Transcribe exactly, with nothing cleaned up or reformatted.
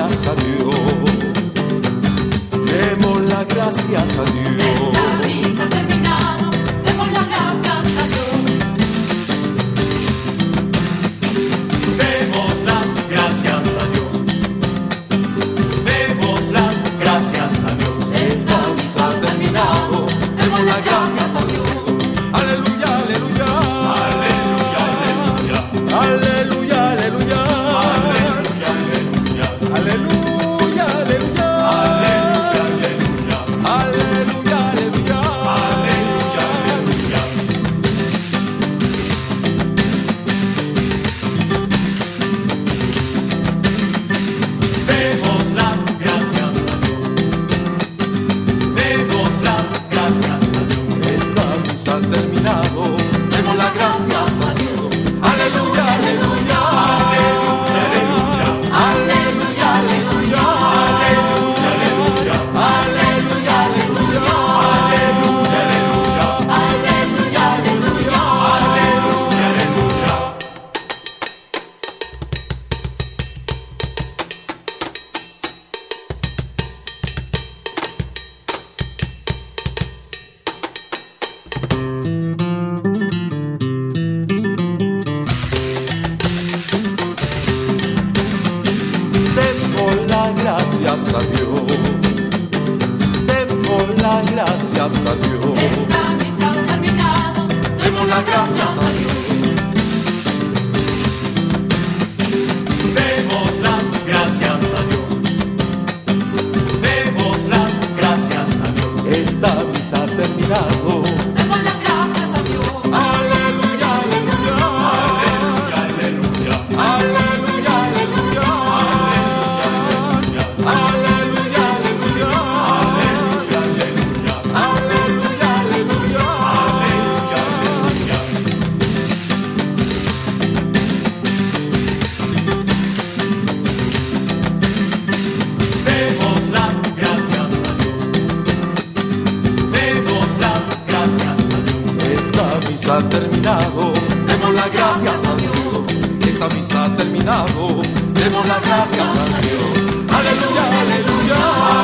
gracias a Dios. Demos las gracias a Dios. Esta misa ha terminado, demos las gracias a Dios. Demos las gracias a Dios. Demos las gracias a Dios. Esta misa ha terminado, demos las gracias a Dios. Aleluya, aleluya. Aleluya, aleluya. Aleluya, aleluya. Aleluya, aleluya. Aleluya, aleluya. Aleluya, aleluya. Aleluya, aleluya. Aleluya, aleluya. Demos las gracias a Dios. Demos las gracias a Dios. Esta misa ha terminado. Demos las gracias a Dios. Aleluya, aleluya. Aleluya, aleluya. Aleluya, aleluya. Aleluya, aleluya. Aleluya, aleluya. Aleluya, aleluya. Aleluya, aleluya. Aleluya, aleluya. Demos las gracias a Dios. Demos las gracias a Dios. Esta misa ha terminado, demos las gracias a Dios. Demos las gracias a Dios. Demos las gracias a Dios. Esta misa ha terminado. Demos las gracias a Dios. Aleluya, aleluya. Aleluya, aleluya. Aleluya, aleluya. Aleluya, Aleluya, aleluya. aleluya. Aleluya, aleluya. Aleluya, aleluya. Demos las gracias a Dios. Demos las gracias a Dios. Esta misa ha terminado. Demos las gracias a Dios. Esta misa ha terminado. Demos las gracias a Dios. Aleluya, aleluya.